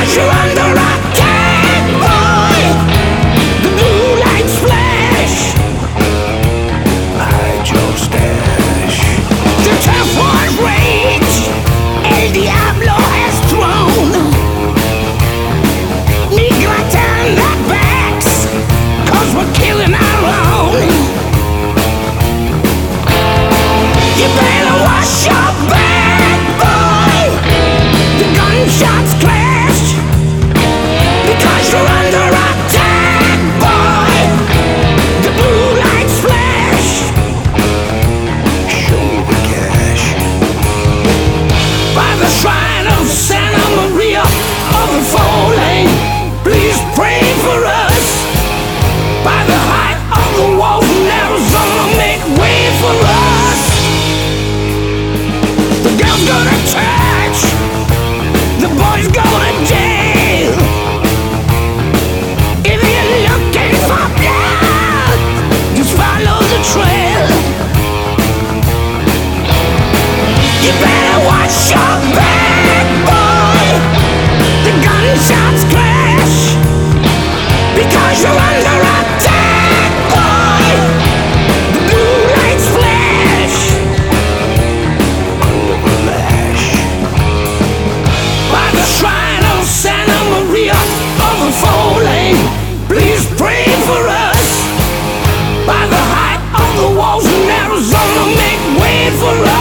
Because you're under attack, boy. The blue lights flash. Hide your stash. The tough wars rage. El Diablo has thrown. Negro turn their backs, 'cause we're killing our own. You better wash your back, boy. The gunshots clash. Because you're under attack, boy. The blue lights flash. Show me the cash. By the shrine of Santa Maria of the Four Lane, please pray for us. By the height of the walls in Arizona, make way for us. The girl's gonna touch, the boy's going to jail. If you're looking for blood, just follow the trail. You better watch your back, boy. The gunshots clash. Because you're under attack, boy. The blue lights flash. Under the lash. By the shrine of Santa Maria of the Four Lane, please pray for us. By the height of the walls in Arizona, make way for us.